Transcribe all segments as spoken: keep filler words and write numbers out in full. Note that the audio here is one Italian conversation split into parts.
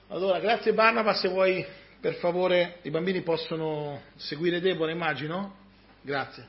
Allora, grazie Barnaba, se vuoi per favore, i bambini possono seguire Deborah, immagino? Grazie.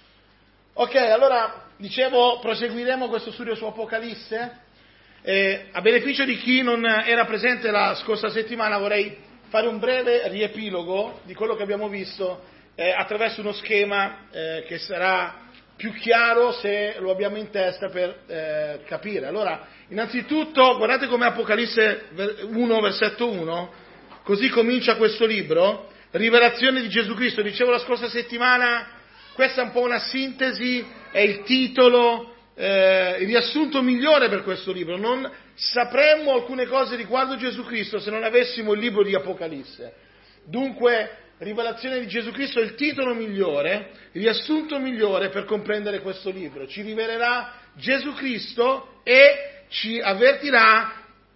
Ok, allora, dicevo, proseguiremo questo studio su Apocalisse. Eh, a beneficio di chi non era presente la scorsa settimana vorrei fare un breve riepilogo di quello che abbiamo visto eh, attraverso uno schema eh, che sarà più chiaro se lo abbiamo in testa per eh, capire. Allora, innanzitutto, guardate come Apocalisse uno, versetto uno, così comincia questo libro, rivelazione di Gesù Cristo. Dicevo la scorsa settimana, questa è un po' una sintesi, è il titolo, eh, il riassunto migliore per questo libro. Non sapremmo alcune cose riguardo Gesù Cristo se non avessimo il libro di Apocalisse. Dunque, rivelazione di Gesù Cristo è il titolo migliore, il riassunto migliore per comprendere questo libro. Ci rivelerà Gesù Cristo e ci avvertirà,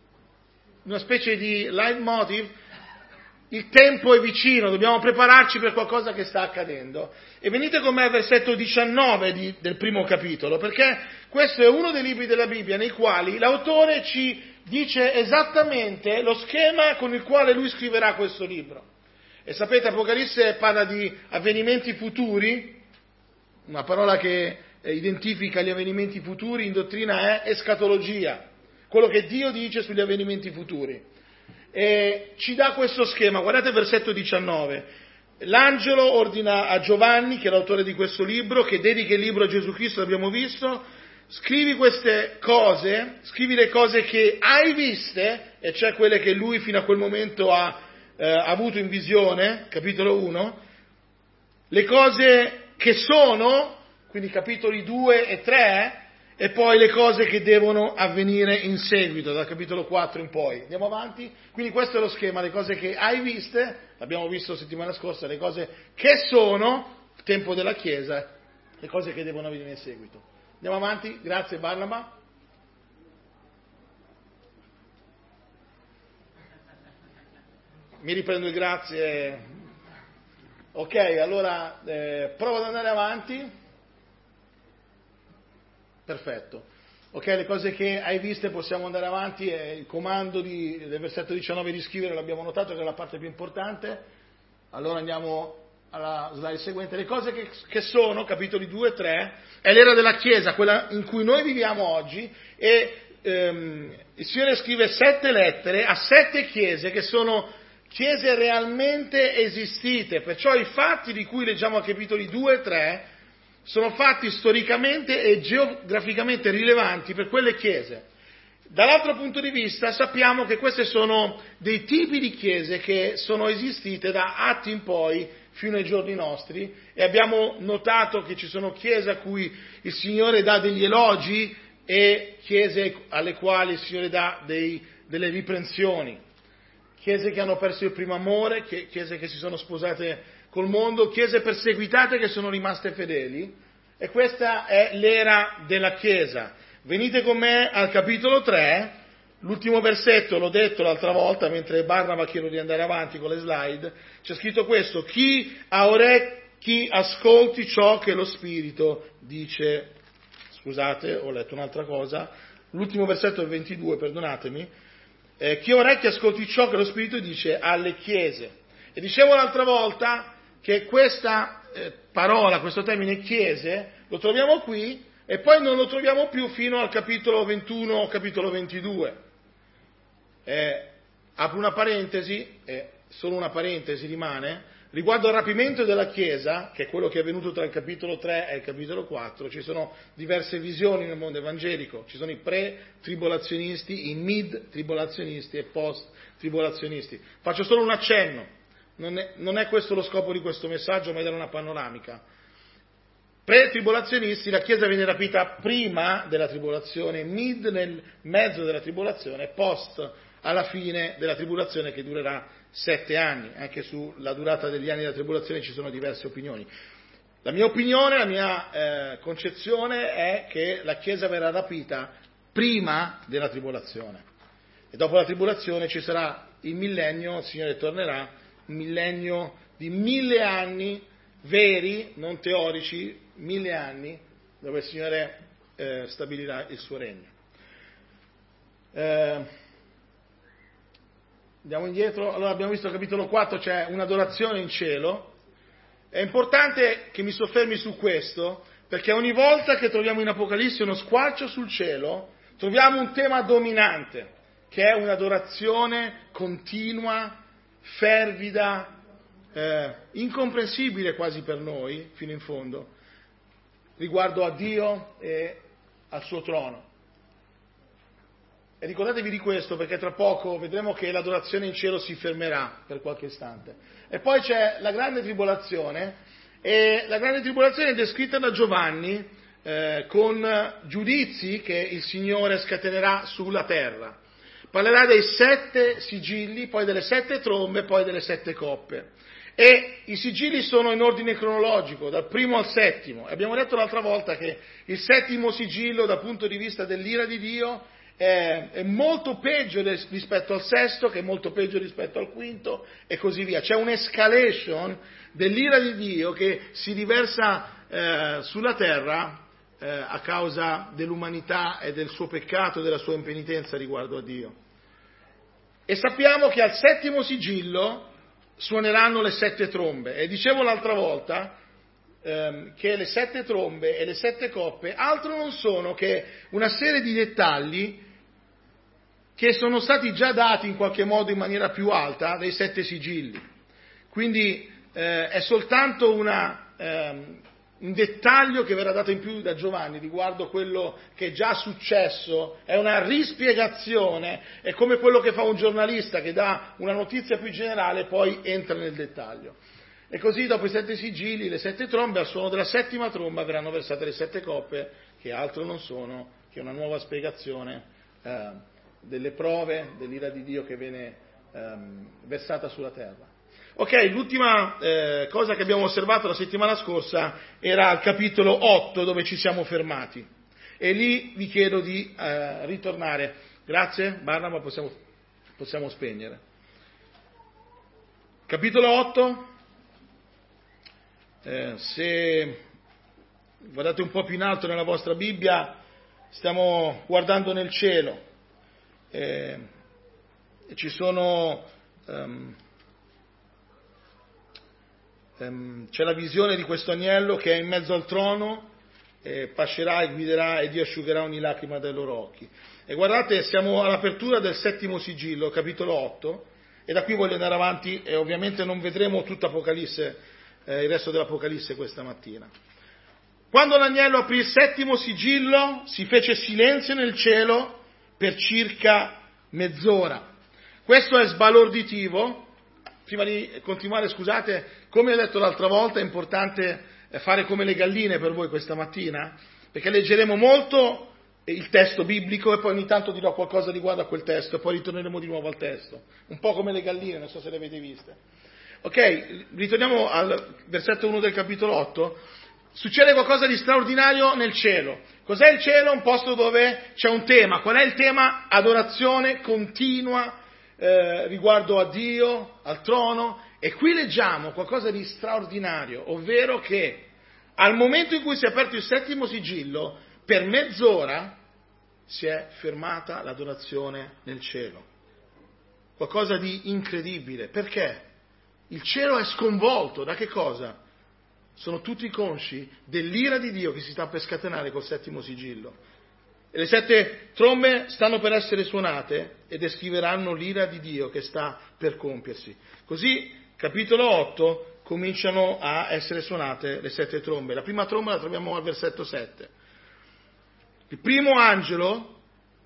una specie di leitmotiv, il tempo è vicino, dobbiamo prepararci per qualcosa che sta accadendo. E venite con me al versetto diciannove di, del primo capitolo, perché questo è uno dei libri della Bibbia nei quali l'autore ci dice esattamente lo schema con il quale lui scriverà questo libro. E sapete, Apocalisse parla di avvenimenti futuri, una parola che identifica gli avvenimenti futuri in dottrina è escatologia, quello che Dio dice sugli avvenimenti futuri. E ci dà questo schema, guardate il versetto diciannove. L'angelo ordina a Giovanni, che è l'autore di questo libro, che dedica il libro a Gesù Cristo, l'abbiamo visto, scrivi queste cose, scrivi le cose che hai viste, e cioè quelle che lui fino a quel momento ha eh, avuto in visione, capitolo uno, le cose che sono, quindi capitoli due e tre, e poi le cose che devono avvenire in seguito, dal capitolo quattro in poi. Andiamo avanti? Quindi questo è lo schema, le cose che hai viste, l'abbiamo visto settimana scorsa, le cose che sono, il tempo della Chiesa, le cose che devono avvenire in seguito. Andiamo avanti? Grazie Barnaba. Mi riprendo il grazie. Ok, allora eh, provo ad andare avanti. Perfetto. Ok, le cose che hai viste possiamo andare avanti, e il comando di, del versetto diciannove di scrivere l'abbiamo notato che è la parte più importante. Allora andiamo alla slide seguente. Le cose che, che sono, capitoli due e tre, è l'era della Chiesa, quella in cui noi viviamo oggi, e ehm, il Signore scrive sette lettere a sette chiese che sono chiese realmente esistite, perciò i fatti di cui leggiamo a capitoli due e tre sono fatti storicamente e geograficamente rilevanti per quelle chiese. Dall'altro punto di vista sappiamo che queste sono dei tipi di chiese che sono esistite da Atti in poi fino ai giorni nostri, e abbiamo notato che ci sono chiese a cui il Signore dà degli elogi e chiese alle quali il Signore dà dei, delle riprensioni, chiese che hanno perso il primo amore, chiese che si sono sposate col mondo, chiese perseguitate che sono rimaste fedeli, e questa è l'era della Chiesa. Venite con me al capitolo tre, l'ultimo versetto, l'ho detto l'altra volta mentre Barnaba chiedo di andare avanti con le slide, c'è scritto questo: chi ha orecchi ascolti ciò che lo Spirito dice. Scusate, ho letto un'altra cosa, l'ultimo versetto è il ventidue, perdonatemi, eh, chi ha orecchi ascolti ciò che lo Spirito dice alle chiese. E dicevo l'altra volta che questa eh, parola, questo termine chiese, lo troviamo qui e poi non lo troviamo più fino al capitolo ventuno o capitolo ventidue. Eh, apro una parentesi, eh, solo una parentesi rimane, riguardo al rapimento della Chiesa, che è quello che è avvenuto tra il capitolo tre e il capitolo quattro, ci sono diverse visioni nel mondo evangelico, ci sono i pre-tribolazionisti, i mid-tribolazionisti e post-tribolazionisti. Faccio solo un accenno. Non è, non è questo lo scopo di questo messaggio, ma è dare una panoramica. Pre-tribolazionisti, la Chiesa viene rapita prima della tribolazione, mid nel mezzo della tribolazione, post alla fine della tribolazione che durerà sette anni. Anche sulla durata degli anni della tribolazione ci sono diverse opinioni. La mia opinione, la mia eh, concezione è che la Chiesa verrà rapita prima della tribolazione. E dopo la tribolazione ci sarà il millennio, il Signore tornerà, un millennio di mille anni veri, non teorici, mille anni, dove il Signore eh, stabilirà il suo regno. Eh, Andiamo indietro. Allora abbiamo visto al capitolo quattro c'è un'adorazione in cielo. È importante che mi soffermi su questo, perché ogni volta che troviamo in Apocalisse uno squarcio sul cielo, troviamo un tema dominante, che è un'adorazione continua, fervida, eh, incomprensibile quasi per noi, fino in fondo, riguardo a Dio e al suo trono. E ricordatevi di questo, perché tra poco vedremo che l'adorazione in cielo si fermerà per qualche istante. E poi c'è la grande tribolazione, e la grande tribolazione è descritta da Giovanni eh, con giudizi che il Signore scatenerà sulla terra. Parlerà dei sette sigilli, poi delle sette trombe, poi delle sette coppe. E i sigilli sono in ordine cronologico, dal primo al settimo. Abbiamo detto l'altra volta che il settimo sigillo, dal punto di vista dell'ira di Dio, è, è molto peggio rispetto al sesto, che è molto peggio rispetto al quinto, e così via. C'è un'escalation dell'ira di Dio che si riversa eh, sulla terra eh, a causa dell'umanità e del suo peccato e della sua impenitenza riguardo a Dio. E sappiamo che al settimo sigillo suoneranno le sette trombe. E dicevo l'altra volta ehm, che le sette trombe e le sette coppe altro non sono che una serie di dettagli che sono stati già dati in qualche modo in maniera più alta dei sette sigilli. Quindi eh, è soltanto una, ehm, un dettaglio che verrà dato in più da Giovanni riguardo quello che è già successo, è una rispiegazione, è come quello che fa un giornalista che dà una notizia più generale e poi entra nel dettaglio. E così dopo i sette sigilli, le sette trombe, al suono della settima tromba verranno versate le sette coppe, che altro non sono che una nuova spiegazione eh, delle prove dell'ira di Dio che viene ehm, versata sulla terra. Ok, l'ultima eh, cosa che abbiamo osservato la settimana scorsa era al capitolo otto, dove ci siamo fermati, e lì vi chiedo di eh, ritornare. Grazie, Barnaba, possiamo, possiamo spegnere. Capitolo otto, eh, se guardate un po' più in alto nella vostra Bibbia, stiamo guardando nel cielo. Eh, ci sono um, um, c'è la visione di questo agnello che è in mezzo al trono, eh, pascerà e guiderà e Dio asciugherà ogni lacrima dai loro occhi. E guardate, siamo all'apertura del settimo sigillo, capitolo otto, e da qui voglio andare avanti, e ovviamente non vedremo tutta Apocalisse, eh, il resto dell'Apocalisse questa mattina. Quando l'agnello aprì il settimo sigillo, si fece silenzio nel cielo per circa mezz'ora. Questo è sbalorditivo. Prima di continuare, scusate, come ho detto l'altra volta, è importante fare come le galline per voi questa mattina, perché leggeremo molto il testo biblico e poi ogni tanto dirò qualcosa riguardo a quel testo e poi ritorneremo di nuovo al testo, un po' come le galline, non so se le avete viste. Ok, ritorniamo al versetto uno del capitolo otto. Succede qualcosa di straordinario nel cielo. Cos'è il cielo? Un posto dove c'è un tema. Qual è il tema? Adorazione continua eh, riguardo a Dio, al trono. E qui leggiamo qualcosa di straordinario, ovvero che al momento in cui si è aperto il settimo sigillo, per mezz'ora si è fermata l'adorazione nel cielo. Qualcosa di incredibile. Perché? Il cielo è sconvolto. Da che cosa? Sono tutti consci dell'ira di Dio che si sta per scatenare col settimo sigillo. E le sette trombe stanno per essere suonate e descriveranno l'ira di Dio che sta per compiersi. Così, capitolo otto, cominciano a essere suonate le sette trombe. La prima tromba la troviamo al versetto sette. Il primo angelo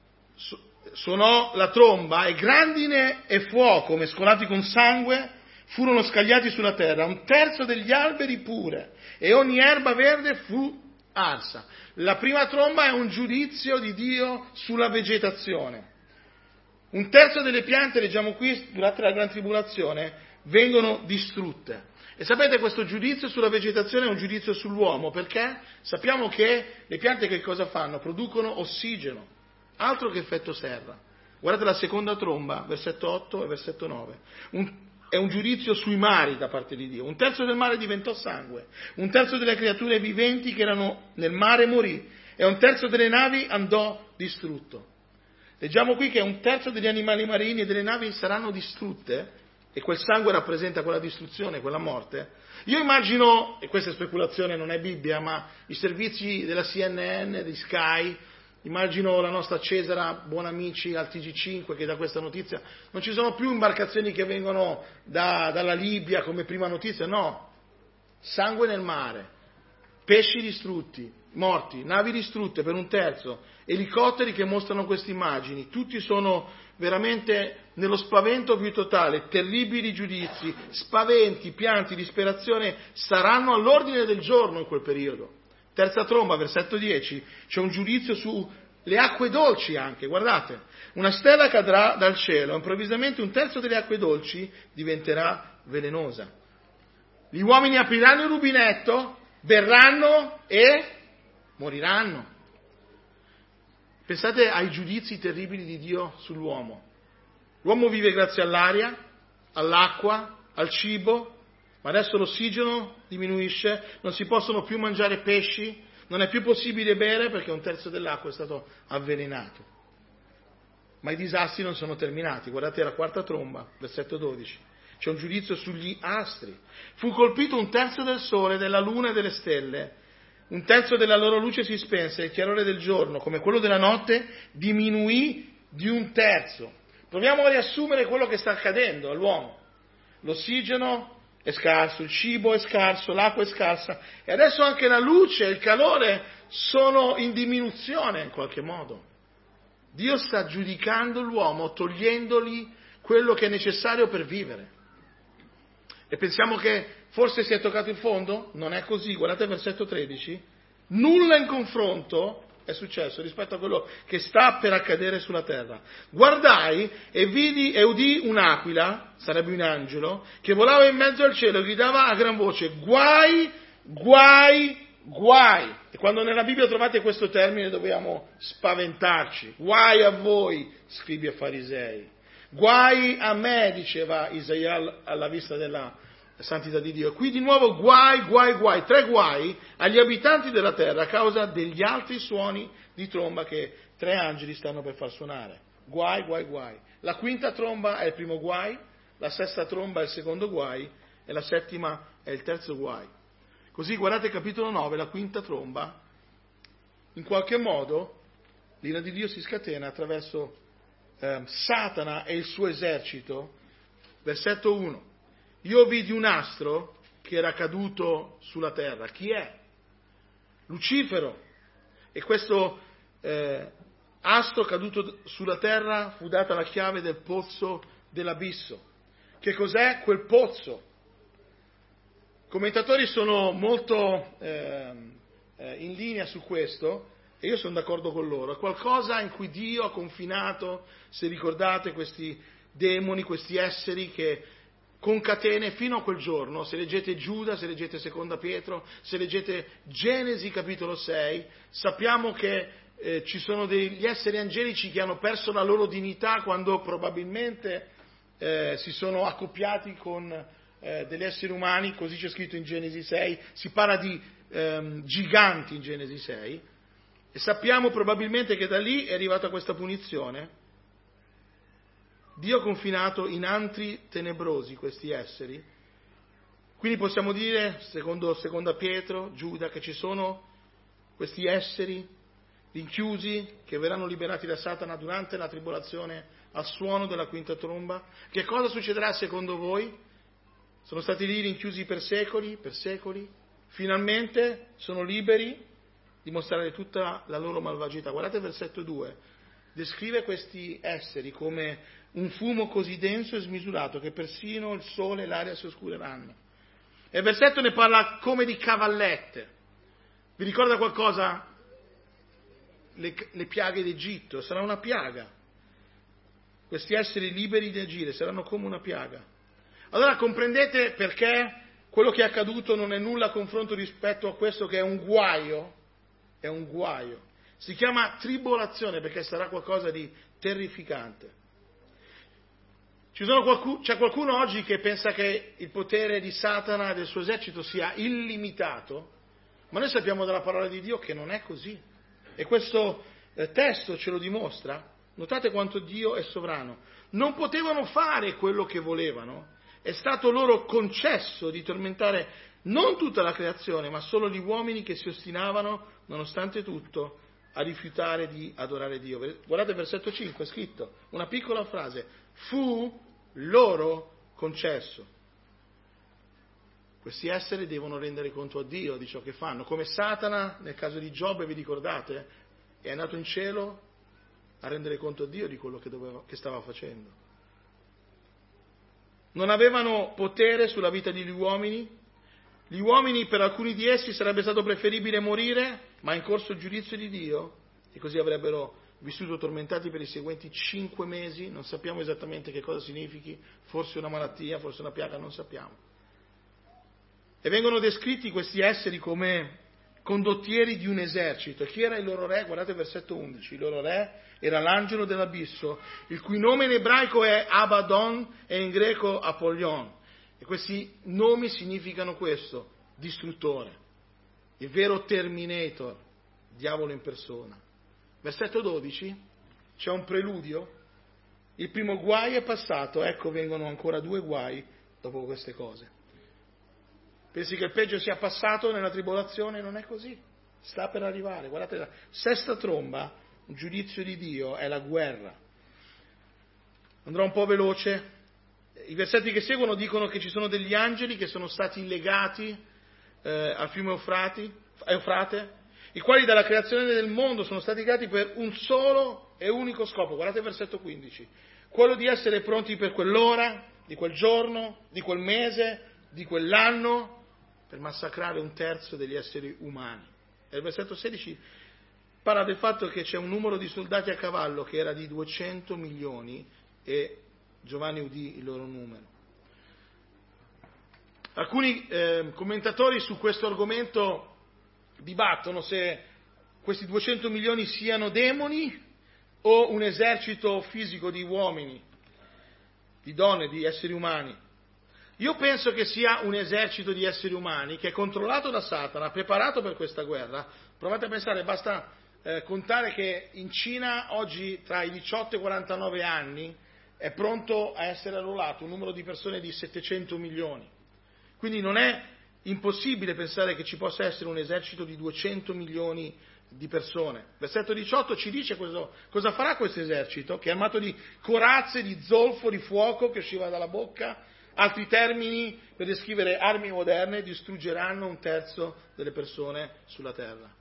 suonò la tromba e grandine e fuoco mescolati con sangue furono scagliati sulla terra, un terzo degli alberi pure, e ogni erba verde fu arsa. La prima tromba è un giudizio di Dio sulla vegetazione. Un terzo delle piante, leggiamo qui, durante la Gran Tribolazione, vengono distrutte. E sapete, questo giudizio sulla vegetazione è un giudizio sull'uomo, perché sappiamo che le piante che cosa fanno? Producono ossigeno, altro che effetto serra. Guardate la seconda tromba, versetto otto e versetto nove. Un È un giudizio sui mari da parte di Dio. Un terzo del mare diventò sangue, un terzo delle creature viventi che erano nel mare morì, e un terzo delle navi andò distrutto. Leggiamo qui che un terzo degli animali marini e delle navi saranno distrutte, e quel sangue rappresenta quella distruzione, quella morte. Io immagino, e questa è speculazione, non è Bibbia, ma i servizi della C N N, di Sky, immagino la nostra Cesara Buonamici al T G cinque che dà questa notizia, non ci sono più imbarcazioni che vengono da, dalla Libia come prima notizia, no, sangue nel mare, pesci distrutti, morti, navi distrutte per un terzo, elicotteri che mostrano queste immagini, tutti sono veramente nello spavento più totale, terribili giudizi, spaventi, pianti, disperazione saranno all'ordine del giorno in quel periodo. Terza tromba, versetto dieci, c'è un giudizio sulle acque dolci anche, guardate, una stella cadrà dal cielo, improvvisamente un terzo delle acque dolci diventerà velenosa. Gli uomini apriranno il rubinetto, berranno e moriranno. Pensate ai giudizi terribili di Dio sull'uomo. L'uomo vive grazie all'aria, all'acqua, al cibo, ma adesso l'ossigeno diminuisce, non si possono più mangiare pesci, non è più possibile bere perché un terzo dell'acqua è stato avvelenato. Ma i disastri non sono terminati. Guardate la quarta tromba, versetto dodici. C'è un giudizio sugli astri. Fu colpito un terzo del sole, della luna e delle stelle. Un terzo della loro luce si spense, il chiarore del giorno, come quello della notte, diminuì di un terzo. Proviamo a riassumere quello che sta accadendo all'uomo. L'ossigeno è scarso, il cibo è scarso, l'acqua è scarsa e adesso anche la luce e il calore sono in diminuzione in qualche modo. Dio sta giudicando l'uomo, togliendogli quello che è necessario per vivere. E pensiamo che forse si è toccato il fondo? Non è così, guardate il versetto tredici. Nulla in confronto è successo rispetto a quello che sta per accadere sulla terra. Guardai e vidi e udì un'aquila, sarebbe un angelo, che volava in mezzo al cielo e gridava a gran voce: guai, guai, guai. E quando nella Bibbia trovate questo termine dobbiamo spaventarci. Guai a voi, scribi e farisei. Guai a me, diceva Isaia alla vista della santità di Dio. Qui di nuovo guai, guai, guai, tre guai agli abitanti della terra a causa degli altri suoni di tromba che tre angeli stanno per far suonare. Guai, guai, guai. La quinta tromba è il primo guai, la sesta tromba è il secondo guai e la settima è il terzo guai. Così guardate il capitolo nove, la quinta tromba, in qualche modo l'ira di Dio si scatena attraverso eh, Satana e il suo esercito. Versetto uno. Io vidi un astro che era caduto sulla terra. Chi è? Lucifero. E questo eh, astro caduto sulla terra fu data la chiave del pozzo dell'abisso. Che cos'è quel pozzo? I commentatori sono molto eh, eh, in linea su questo e io sono d'accordo con loro. È qualcosa in cui Dio ha confinato, se ricordate, questi demoni, questi esseri che con catene fino a quel giorno. Se leggete Giuda, se leggete Seconda Pietro, se leggete Genesi capitolo sei, sappiamo che eh, ci sono degli esseri angelici che hanno perso la loro dignità quando probabilmente eh, si sono accoppiati con eh, degli esseri umani, così c'è scritto in Genesi sei, si parla di ehm, giganti in Genesi sei, e sappiamo probabilmente che da lì è arrivata questa punizione. Dio ha confinato in antri tenebrosi questi esseri, quindi possiamo dire, secondo Seconda Pietro, Giuda, che ci sono questi esseri rinchiusi che verranno liberati da Satana durante la tribolazione al suono della quinta tromba. Che cosa succederà secondo voi? Sono stati lì rinchiusi per secoli, per secoli, finalmente sono liberi di mostrare tutta la loro malvagità. Guardate il versetto due, descrive questi esseri come un fumo così denso e smisurato che persino il sole e l'aria si oscureranno. E il versetto ne parla come di cavallette. Vi ricorda qualcosa? Le, le piaghe d'Egitto, sarà una piaga. Questi esseri liberi di agire saranno come una piaga. Allora comprendete perché quello che è accaduto non è nulla a confronto rispetto a questo che è un guaio? È un guaio. Si chiama tribolazione perché sarà qualcosa di terrificante. Ci sono qualcuno, c'è qualcuno oggi che pensa che il potere di Satana e del suo esercito sia illimitato, ma noi sappiamo dalla parola di Dio che non è così. E questo eh, testo ce lo dimostra. Notate quanto Dio è sovrano. Non potevano fare quello che volevano. È stato loro concesso di tormentare non tutta la creazione, ma solo gli uomini che si ostinavano, nonostante tutto, a rifiutare di adorare Dio. Guardate versetto cinque, è scritto, una piccola frase, fu loro concesso. Questi esseri devono rendere conto a Dio di ciò che fanno, come Satana, nel caso di Giobbe, vi ricordate, è andato in cielo a rendere conto a Dio di quello che, doveva, che stava facendo. Non avevano potere sulla vita degli uomini. Gli uomini, per alcuni di essi, sarebbe stato preferibile morire, ma in corso il giudizio di Dio, e così avrebbero vissuto tormentati per i seguenti cinque mesi, non sappiamo esattamente che cosa significhi, forse una malattia, forse una piaga, non sappiamo. E vengono descritti questi esseri come condottieri di un esercito. E chi era il loro re? Guardate versetto undici, il loro re era l'angelo dell'abisso, il cui nome in ebraico è Abaddon e in greco Apollyon. E questi nomi significano questo, distruttore, il vero Terminator, diavolo in persona. Versetto dodici, c'è un preludio, il primo guai è passato, ecco vengono ancora due guai dopo queste cose. Pensi che il peggio sia passato nella tribolazione? Non è così, sta per arrivare. Guardate, la sesta tromba, un giudizio di Dio, è la guerra. Andrò un po' veloce. I versetti che seguono dicono che ci sono degli angeli che sono stati legati eh, al fiume Eufrati, Eufrate, i quali dalla creazione del mondo sono stati creati per un solo e unico scopo. Guardate il versetto quindici, quello di essere pronti per quell'ora, di quel giorno, di quel mese, di quell'anno, per massacrare un terzo degli esseri umani. E il versetto sedici parla del fatto che c'è un numero di soldati a cavallo che era di duecento milioni e Giovanni udì il loro numero. Alcuni eh, commentatori su questo argomento dibattono se questi duecento milioni siano demoni o un esercito fisico di uomini, di donne, di esseri umani. Io penso che sia un esercito di esseri umani che è controllato da Satana, preparato per questa guerra. Provate a pensare, basta eh, contare che in Cina oggi tra i diciotto e i quarantanove anni è pronto a essere arruolato un numero di persone di settecento milioni. Quindi non è impossibile pensare che ci possa essere un esercito di duecento milioni di persone. Versetto diciotto ci dice questo, cosa farà questo esercito, che è armato di corazze, di zolfo, di fuoco che usciva dalla bocca. Altri termini per descrivere armi moderne, distruggeranno un terzo delle persone sulla terra.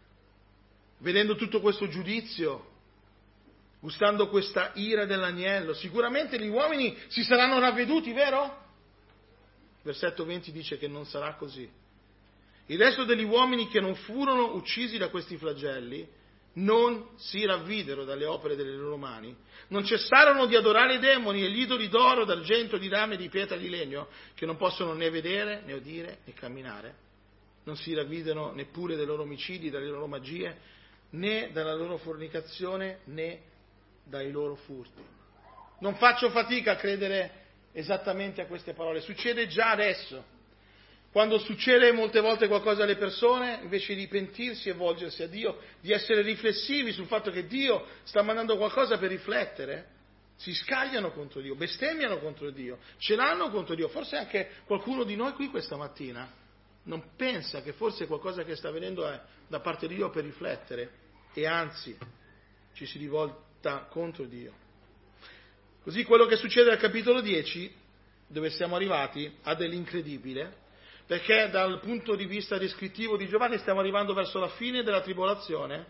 Vedendo tutto questo giudizio, gustando questa ira dell'agnello, sicuramente gli uomini si saranno ravveduti, vero? Versetto venti dice che non sarà così. Il resto degli uomini che non furono uccisi da questi flagelli non si ravvidero dalle opere delle loro mani, non cessarono di adorare i demoni e gli idoli d'oro, d'argento, di rame, di pietra, di legno, che non possono né vedere, né udire, né camminare. Non si ravvidero neppure dai loro omicidi, dalle loro magie, né dalla loro fornicazione, né dai loro furti. Non faccio fatica a credere esattamente a queste parole, succede già adesso. Quando succede molte volte qualcosa alle persone, invece di pentirsi e volgersi a Dio, di essere riflessivi sul fatto che Dio sta mandando qualcosa per riflettere, si scagliano contro Dio, bestemmiano contro Dio, ce l'hanno contro Dio. Forse anche qualcuno di noi qui questa mattina non pensa che forse qualcosa che sta avvenendo è da parte di Dio per riflettere e anzi ci si rivolta contro Dio. Così quello che succede al capitolo dieci, dove siamo arrivati, ha dell'incredibile, perché dal punto di vista descrittivo di Giovanni stiamo arrivando verso la fine della tribolazione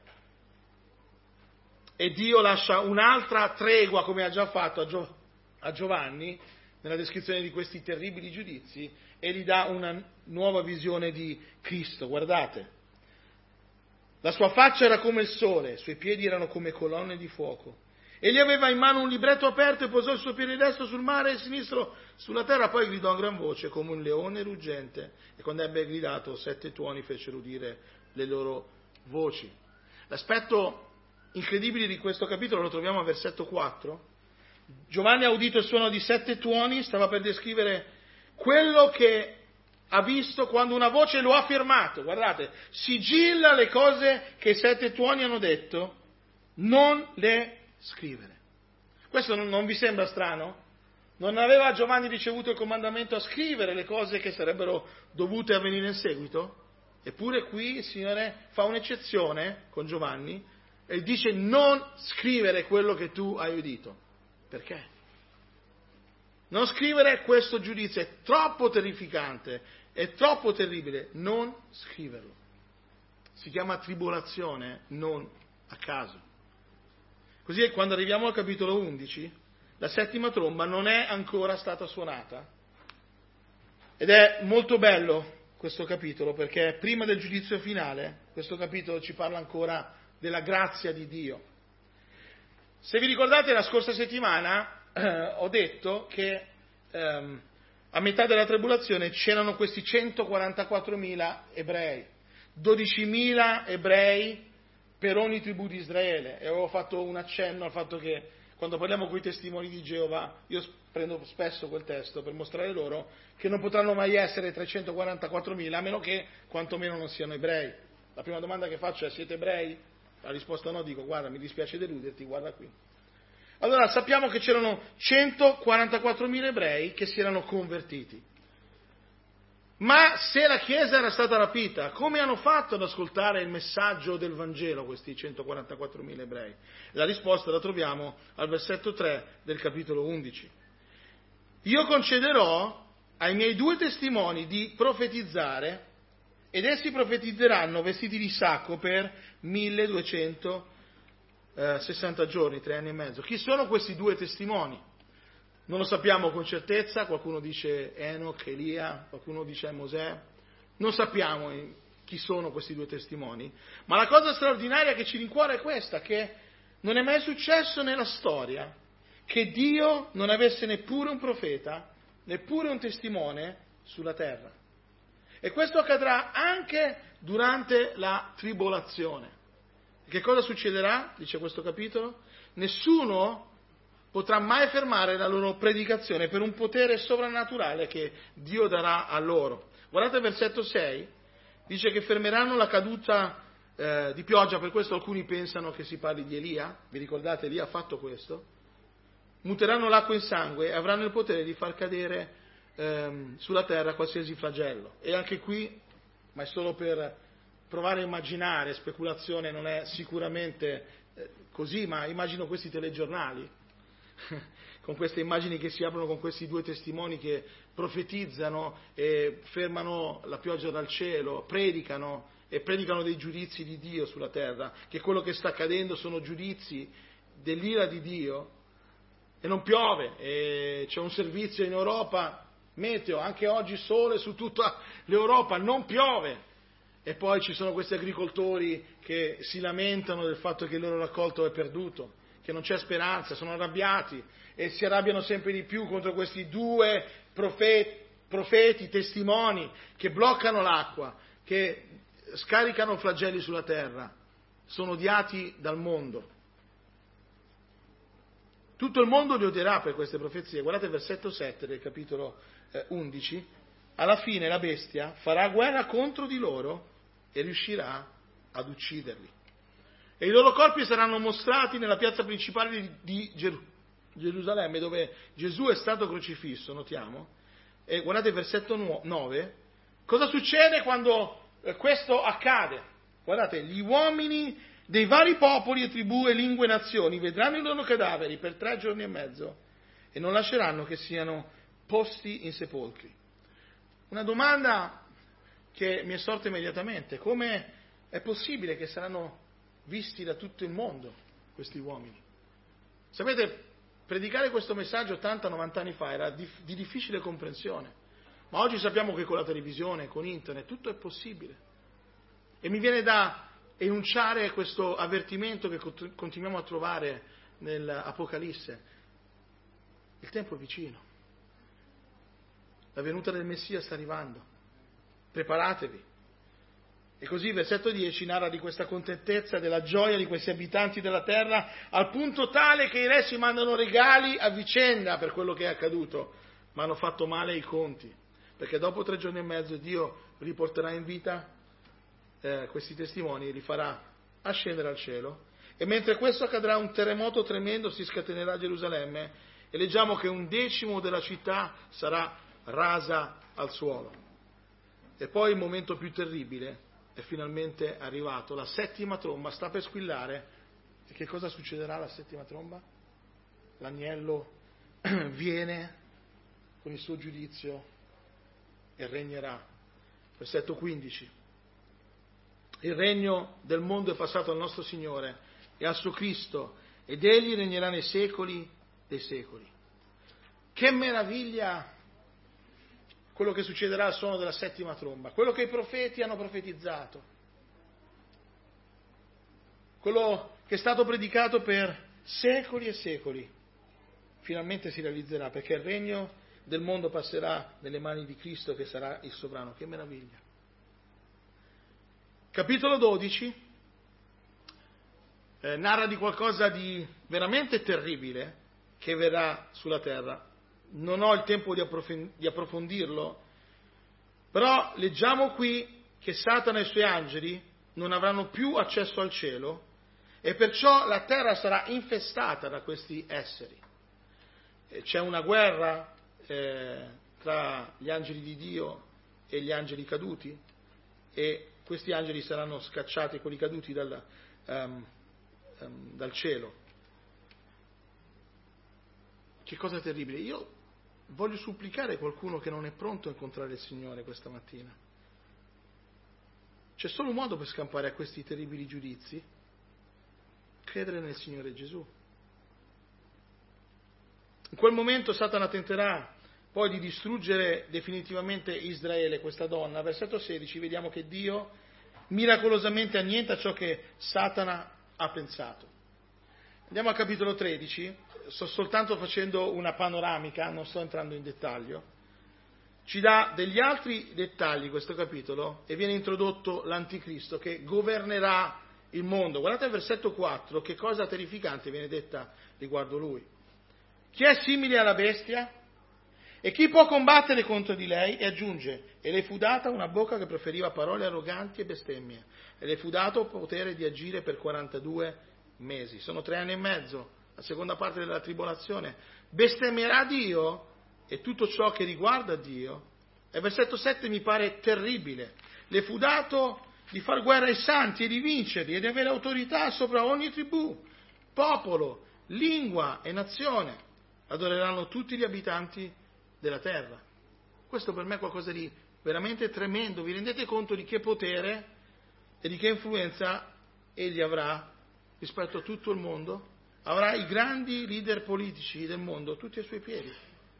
e Dio lascia un'altra tregua, come ha già fatto a, Gio- a Giovanni nella descrizione di questi terribili giudizi, e gli dà una nuova visione di Cristo. Guardate, la sua faccia era come il sole, i suoi piedi erano come colonne di fuoco. Egli aveva in mano un libretto aperto e posò il suo piede destro sul mare e il sinistro sulla terra, poi gridò a gran voce come un leone ruggente, e quando ebbe gridato sette tuoni fecero udire le loro voci. L'aspetto incredibile di questo capitolo lo troviamo al versetto quattro. Giovanni ha udito il suono di sette tuoni, stava per descrivere quello che ha visto quando una voce lo ha fermato. Guardate, sigilla le cose che i sette tuoni hanno detto, non le scrivere. Questo non, non vi sembra strano? Non aveva Giovanni ricevuto il comandamento a scrivere le cose che sarebbero dovute avvenire in seguito? Eppure qui il Signore fa un'eccezione con Giovanni e dice non scrivere quello che tu hai udito. Perché? Non scrivere questo giudizio, è troppo terrificante, è troppo terribile, non scriverlo. Si chiama tribolazione, non a caso. Così quando arriviamo al capitolo undici, la settima tromba non è ancora stata suonata. Ed è molto bello questo capitolo, perché prima del giudizio finale, questo capitolo ci parla ancora della grazia di Dio. Se vi ricordate, la scorsa settimana eh, ho detto che ehm, a metà della tribolazione c'erano questi centoquarantaquattromila ebrei, dodicimila ebrei per ogni tribù di Israele, e avevo fatto un accenno al fatto che quando parliamo con i testimoni di Geova, io prendo spesso quel testo per mostrare loro che non potranno mai essere trecentoquarantaquattromila, a meno che quantomeno non siano ebrei. La prima domanda che faccio è: siete ebrei? La risposta no, dico: guarda, mi dispiace deluderti, guarda qui. Allora sappiamo che c'erano centoquarantaquattromila ebrei che si erano convertiti. Ma se la Chiesa era stata rapita, come hanno fatto ad ascoltare il messaggio del Vangelo questi centoquarantaquattromila ebrei? La risposta la troviamo al versetto tre del capitolo undici. Io concederò ai miei due testimoni di profetizzare, ed essi profetizzeranno vestiti di sacco per milleduecentosessanta giorni, tre anni e mezzo. Chi sono questi due testimoni? Non lo sappiamo con certezza, qualcuno dice Enoch, Elia, qualcuno dice Mosè, non sappiamo chi sono questi due testimoni, ma la cosa straordinaria che ci rincuora è questa, che non è mai successo nella storia che Dio non avesse neppure un profeta, neppure un testimone sulla terra. E questo accadrà anche durante la tribolazione. Che cosa succederà? Dice questo capitolo: nessuno potrà mai fermare la loro predicazione per un potere sovrannaturale che Dio darà a loro. Guardate il versetto sei, dice che fermeranno la caduta eh, di pioggia, per questo alcuni pensano che si parli di Elia, vi ricordate, Elia ha fatto questo, muteranno l'acqua in sangue e avranno il potere di far cadere ehm, sulla terra qualsiasi flagello. E anche qui, ma è solo per provare a immaginare, speculazione, non è sicuramente eh, così, ma immagino questi telegiornali, con queste immagini che si aprono con questi due testimoni che profetizzano e fermano la pioggia dal cielo, predicano e predicano dei giudizi di Dio sulla terra, che quello che sta accadendo sono giudizi dell'ira di Dio, e non piove, e c'è un servizio in Europa, meteo, anche oggi sole su tutta l'Europa, non piove, e poi ci sono questi agricoltori che si lamentano del fatto che il loro raccolto è perduto, che non c'è speranza, sono arrabbiati e si arrabbiano sempre di più contro questi due profeti, profeti, testimoni che bloccano l'acqua, che scaricano flagelli sulla terra, sono odiati dal mondo. Tutto il mondo li odierà per queste profezie. Guardate il versetto sette del capitolo eh, undici, alla fine la bestia farà guerra contro di loro e riuscirà ad ucciderli. E i loro corpi saranno mostrati nella piazza principale di Gerusalemme, dove Gesù è stato crocifisso, notiamo. E guardate il versetto nove. Cosa succede quando questo accade? Guardate, gli uomini dei vari popoli e tribù e lingue e nazioni vedranno i loro cadaveri per tre giorni e mezzo e non lasceranno che siano posti in sepolcri. Una domanda che mi è sorta immediatamente: come è possibile che saranno visti da tutto il mondo questi uomini? Sapete, predicare questo messaggio ottanta novanta anni fa era di, di difficile comprensione, ma oggi sappiamo che con la televisione, con internet, tutto è possibile. E mi viene da enunciare questo avvertimento che continuiamo a trovare nell'Apocalisse: il tempo è vicino, la venuta del Messia sta arrivando, preparatevi. E così il versetto dieci narra di questa contentezza, della gioia di questi abitanti della terra, al punto tale che i re si mandano regali a vicenda per quello che è accaduto, ma hanno fatto male i conti, perché dopo tre giorni e mezzo Dio riporterà in vita eh, questi testimoni, li farà ascendere al cielo, E mentre questo accadrà, un terremoto tremendo si scatenerà a Gerusalemme e leggiamo che un decimo della città sarà rasa al suolo. E poi il momento più terribile è finalmente arrivato, la settima tromba sta per squillare. E che cosa succederà alla settima tromba? L'agnello viene con il suo giudizio e regnerà. Versetto quindici. Il regno del mondo è passato al nostro Signore e al suo Cristo, ed egli regnerà nei secoli dei secoli. Che meraviglia quello che succederà al suono della settima tromba, quello che i profeti hanno profetizzato, quello che è stato predicato per secoli e secoli, finalmente si realizzerà, perché il regno del mondo passerà nelle mani di Cristo, che sarà il sovrano. Che meraviglia! Capitolo dodici eh, narra di qualcosa di veramente terribile che verrà sulla terra. Non ho il tempo di, approf- di approfondirlo, però leggiamo qui che Satana e i suoi angeli non avranno più accesso al cielo e perciò la terra sarà infestata da questi esseri. E c'è una guerra eh, tra gli angeli di Dio e gli angeli caduti, e questi angeli saranno scacciati, quelli caduti, dal, um, um, dal cielo. Che cosa terribile! Io voglio supplicare qualcuno che non è pronto a incontrare il Signore questa mattina. C'è solo un modo per scampare a questi terribili giudizi: credere nel Signore Gesù. In quel momento Satana tenterà poi di distruggere definitivamente Israele, questa donna. Versetto sedici, vediamo che Dio miracolosamente annienta ciò che Satana ha pensato. Andiamo al capitolo tredici, sto soltanto facendo una panoramica, non sto entrando in dettaglio. Ci dà degli altri dettagli questo capitolo e viene introdotto l'Anticristo che governerà il mondo. Guardate il versetto quattro, che cosa terrificante viene detta riguardo lui. Chi è simile alla bestia? E chi può combattere contro di lei? E aggiunge, e le fu data una bocca che proferiva parole arroganti e bestemmie, e le fu dato potere di agire per quarantadue mesi. Sono tre anni e mezzo, la seconda parte della tribolazione. Bestemmierà Dio e tutto ciò che riguarda Dio. E versetto sette mi pare terribile. Le fu dato di far guerra ai santi e di vincerli e di avere autorità sopra ogni tribù, popolo, lingua e nazione. Adoreranno tutti gli abitanti della terra. Questo per me è qualcosa di veramente tremendo. Vi rendete conto di che potere e di che influenza egli avrà rispetto a tutto il mondo? Avrà i grandi leader politici del mondo tutti ai suoi piedi.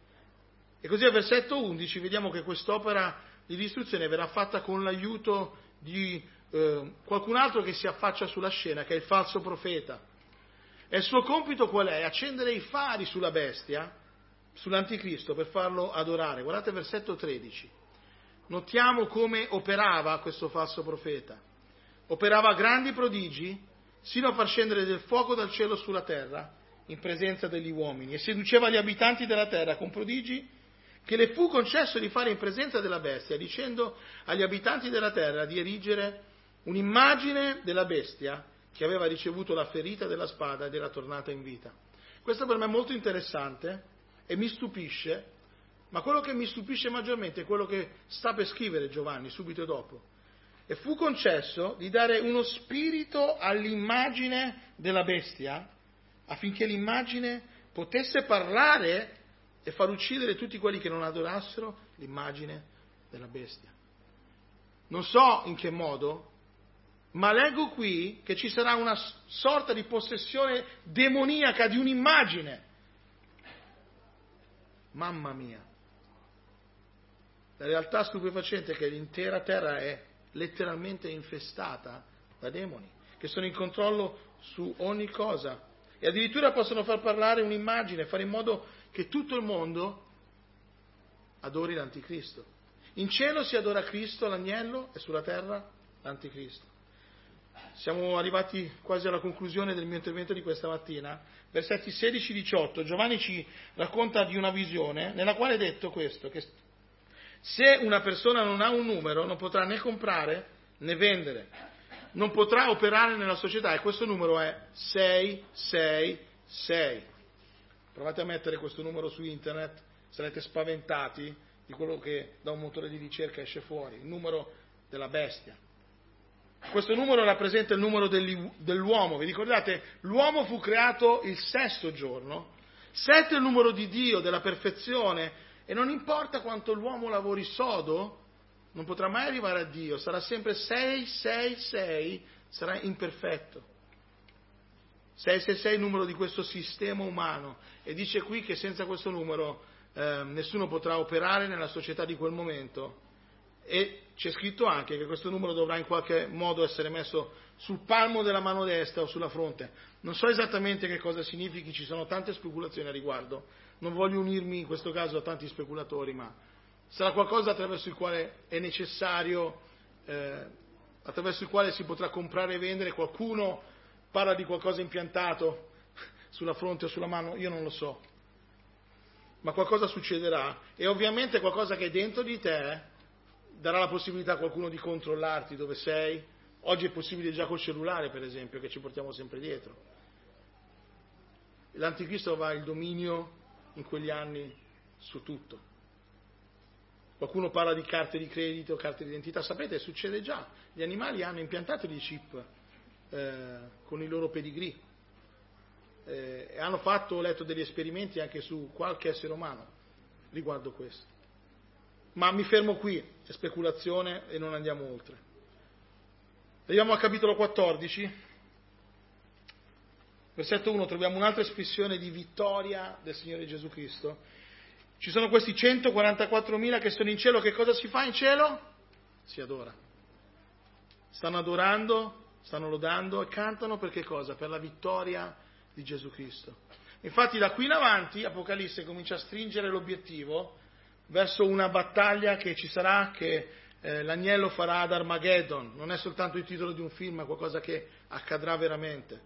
E così al versetto undici vediamo che quest'opera di distruzione verrà fatta con l'aiuto di eh, qualcun altro che si affaccia sulla scena, che è il falso profeta. E il suo compito qual è? Accendere i fari sulla bestia, sull'anticristo, per farlo adorare. Guardate il versetto tredici. Notiamo come operava questo falso profeta. Operava grandi prodigi, sino a far scendere del fuoco dal cielo sulla terra, in presenza degli uomini, e seduceva gli abitanti della terra con prodigi che le fu concesso di fare in presenza della bestia, dicendo agli abitanti della terra di erigere un'immagine della bestia che aveva ricevuto la ferita della spada ed era tornata in vita. Questo per me è molto interessante e mi stupisce, ma quello che mi stupisce maggiormente è quello che sta per scrivere Giovanni subito dopo. E fu concesso di dare uno spirito all'immagine della bestia, affinché l'immagine potesse parlare e far uccidere tutti quelli che non adorassero l'immagine della bestia. Non so in che modo, ma leggo qui che ci sarà una sorta di possessione demoniaca di un'immagine. Mamma mia! La realtà stupefacente è che l'intera terra è letteralmente infestata da demoni, che sono in controllo su ogni cosa e addirittura possono far parlare un'immagine, fare in modo che tutto il mondo adori l'Anticristo. In cielo si adora Cristo, l'agnello, e sulla terra l'Anticristo. Siamo arrivati quasi alla conclusione del mio intervento di questa mattina. Versetti sedici diciotto, Giovanni ci racconta di una visione nella quale è detto questo, che se una persona non ha un numero non potrà né comprare né vendere. non potrà operare nella società, e questo numero è sei sei sei. Provate a mettere questo numero su internet, sarete spaventati di quello che da un motore di ricerca esce fuori, il numero della bestia. Questo numero rappresenta il numero dell'uomo. Vi ricordate? L'uomo fu creato il sesto giorno, sette è il numero di Dio, della perfezione, e non importa quanto l'uomo lavori sodo, non potrà mai arrivare a Dio, sarà sempre sei sei sei, sarà imperfetto. sei sei sei è il numero di questo sistema umano, e dice qui che senza questo numero eh, nessuno potrà operare nella società di quel momento, e c'è scritto anche che questo numero dovrà in qualche modo essere messo sul palmo della mano destra o sulla fronte. Non so esattamente che cosa significhi, ci sono tante speculazioni a riguardo, non voglio unirmi in questo caso a tanti speculatori, ma sarà qualcosa attraverso il quale è necessario, eh, attraverso il quale si potrà comprare e vendere. Qualcuno parla di qualcosa impiantato sulla fronte o sulla mano, io non lo so, ma qualcosa succederà, e ovviamente qualcosa che è dentro di te darà la possibilità a qualcuno di controllarti dove sei. Oggi è possibile già col cellulare, per esempio, che ci portiamo sempre dietro. L'anticristo avrà il dominio in quegli anni su tutto. Qualcuno parla di carte di credito, carte di identità. Sapete, succede già. Gli animali hanno impiantato dei chip eh, con i loro pedigree. Eh, e hanno fatto, ho letto degli esperimenti anche su qualche essere umano riguardo questo. Ma mi fermo qui, è speculazione e non andiamo oltre. Arriviamo al capitolo quattordici, versetto uno, troviamo un'altra espressione di vittoria del Signore Gesù Cristo. Ci sono questi centoquarantaquattromila che sono in cielo. Che cosa si fa in cielo? Si adora. Stanno adorando, stanno lodando e cantano per che cosa? Per la vittoria di Gesù Cristo. Infatti da qui in avanti Apocalisse comincia a stringere l'obiettivo verso una battaglia che ci sarà, che eh, l'agnello farà ad Armageddon. Non è soltanto il titolo di un film, ma qualcosa che accadrà veramente.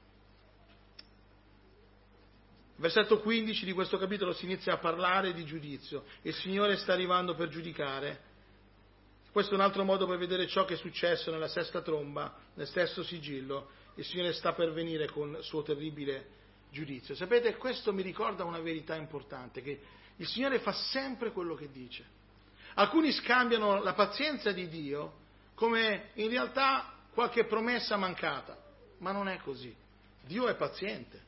Versetto quindici di questo capitolo si inizia a parlare di giudizio. Il Signore sta arrivando per giudicare. Questo è un altro modo per vedere ciò che è successo nella sesta tromba, nel stesso sigillo. Il Signore sta per venire con il suo terribile giudizio. Sapete, questo mi ricorda una verità importante, che il Signore fa sempre quello che dice. Alcuni scambiano la pazienza di Dio come in realtà qualche promessa mancata, ma non è così. Dio è paziente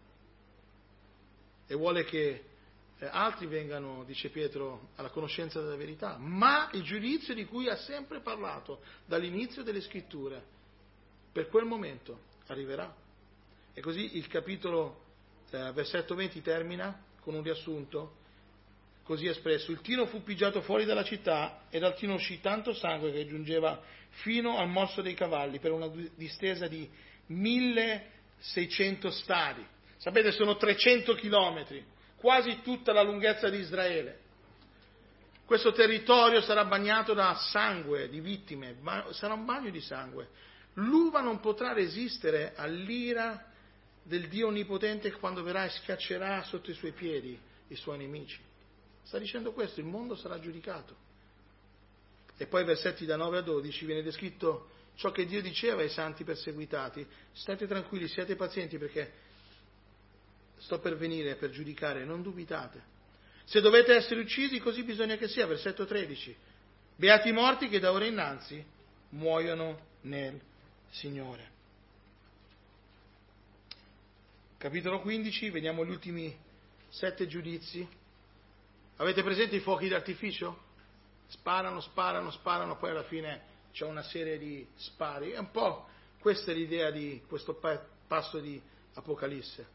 e vuole che eh, altri vengano, dice Pietro, alla conoscenza della verità, ma il giudizio di cui ha sempre parlato dall'inizio delle scritture per quel momento arriverà. E così il capitolo eh, versetto venti termina con un riassunto così espresso: il tino fu pigiato fuori dalla città e dal tino uscì tanto sangue che giungeva fino al morso dei cavalli, per una distesa di milleseicento stadi. Sapete, sono trecento chilometri, quasi tutta la lunghezza di Israele. Questo territorio sarà bagnato da sangue di vittime, sarà un bagno di sangue. L'uva non potrà resistere all'ira del Dio Onnipotente quando verrà e schiaccerà sotto i suoi piedi i suoi nemici. Sta dicendo questo, il mondo sarà giudicato. E poi versetti da nove a dodici viene descritto ciò che Dio diceva ai santi perseguitati: state tranquilli, siate pazienti, perché sto per venire per giudicare, non dubitate. Se dovete essere uccisi, così bisogna che sia. Versetto tredici: beati i morti che da ora innanzi muoiono nel Signore. Capitolo quindici, vediamo gli ultimi sette giudizi. Avete presente i fuochi d'artificio? Sparano, sparano, sparano, poi alla fine c'è una serie di spari. È un po' questa è l'idea di questo passo di Apocalisse.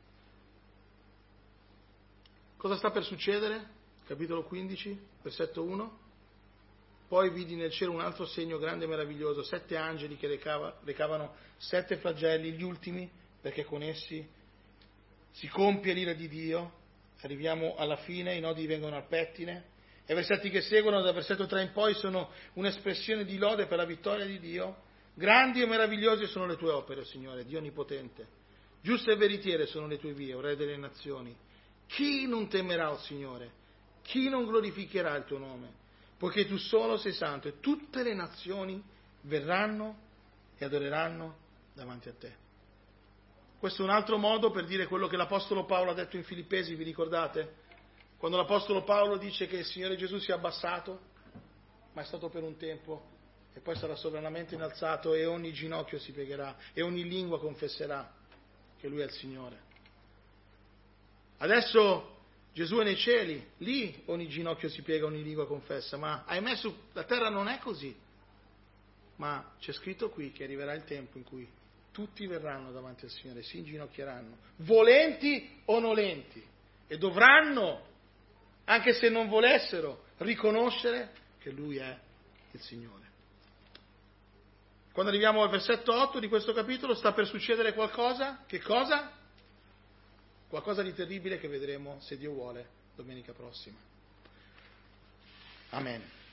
Cosa sta per succedere? Capitolo quindici, versetto uno. Poi vidi nel cielo un altro segno grande e meraviglioso, sette angeli che recava, recavano sette flagelli, gli ultimi, perché con essi si compie l'ira di Dio. Arriviamo alla fine, i nodi vengono al pettine, e i versetti che seguono, dal versetto tre in poi, sono un'espressione di lode per la vittoria di Dio. Grandi e meravigliose sono le tue opere, Signore, Dio Onnipotente. Giuste e veritiere sono le tue vie, o Re delle nazioni. Chi non temerà, o Signore? Chi non glorificherà il tuo nome? Poiché tu solo sei santo, e tutte le nazioni verranno e adoreranno davanti a te. Questo è un altro modo per dire quello che l'Apostolo Paolo ha detto in Filippesi, vi ricordate? Quando l'Apostolo Paolo dice che il Signore Gesù si è abbassato, ma è stato per un tempo, e poi sarà sovranamente innalzato e ogni ginocchio si piegherà e ogni lingua confesserà che Lui è il Signore. Adesso Gesù è nei cieli, lì ogni ginocchio si piega, ogni lingua confessa, ma ahimè sulla terra non è così. Ma c'è scritto qui che arriverà il tempo in cui tutti verranno davanti al Signore, si inginocchieranno, volenti o nolenti, e dovranno, anche se non volessero, riconoscere che Lui è il Signore. Quando arriviamo al versetto otto di questo capitolo sta per succedere qualcosa. Che cosa? Qualcosa di terribile che vedremo, se Dio vuole, domenica prossima. Amen.